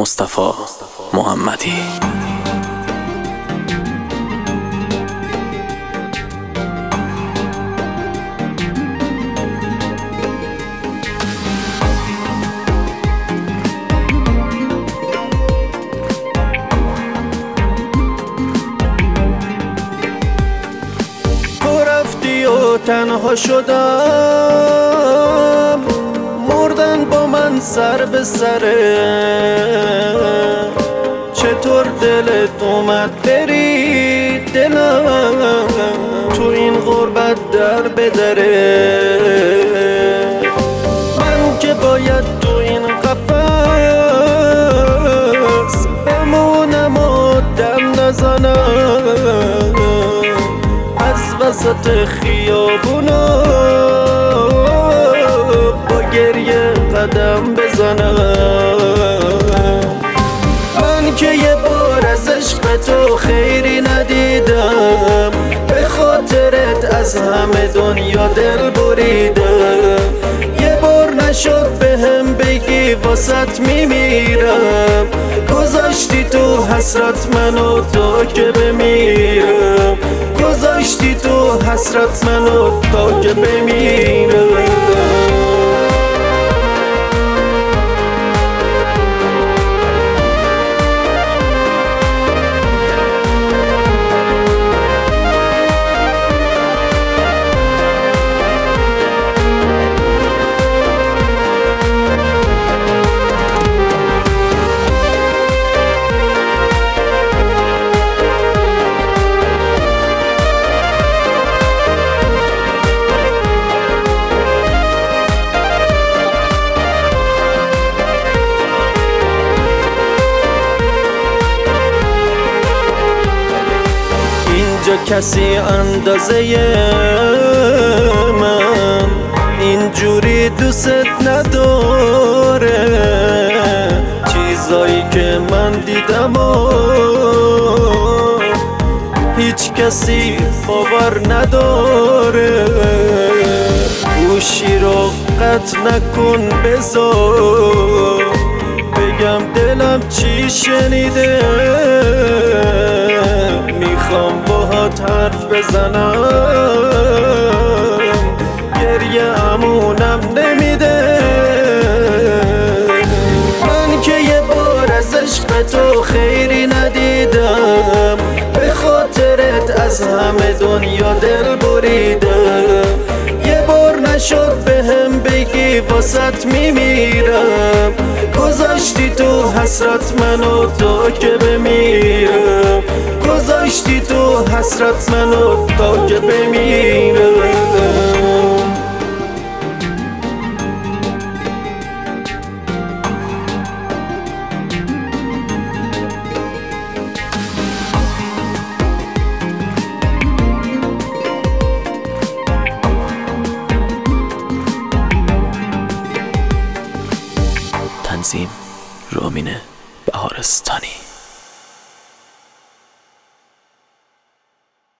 مصطفی محمدی. تو رفتی و تنها شدم، مردن با من سر به سره. چطور دلت اومد بری دلم تو این غربت در بدره؟ من که باید تو این قفس بمونم و دم نزنم، از وسط خیابونا با گریه قدم بزنم. من که یه بار از عشق تو خیری ندیدم، به خاطرت از همه دنیا دل بریدم. یه بار نشد بهم بگی واسط میمیرم، گذاشتی تو حسرت منو تا که بمیرم، گذاشتی تو حسرت منو تا که بمیرم. اینجا کسی اندازه من اینجوری دوست نداره، چیزایی که من دیدم و هیچ کسی باور نداره. گوشی رو قطع نکن، بذار بگم دلم چی شنیده. میخوام باهات حرف بزنم، گریه امونم نمیده. من که یه بار از عشق تو خیری ندیدم، به خاطرت از همه دنیا دل بریدم. یه بار نشد بهم بگی واسط میمیرم، گذاشتی تو حسرت منو تا که بمیرم، گذاشتی تو حسرت منو تا که بمیرم. تنظیم رامین بهارستانی.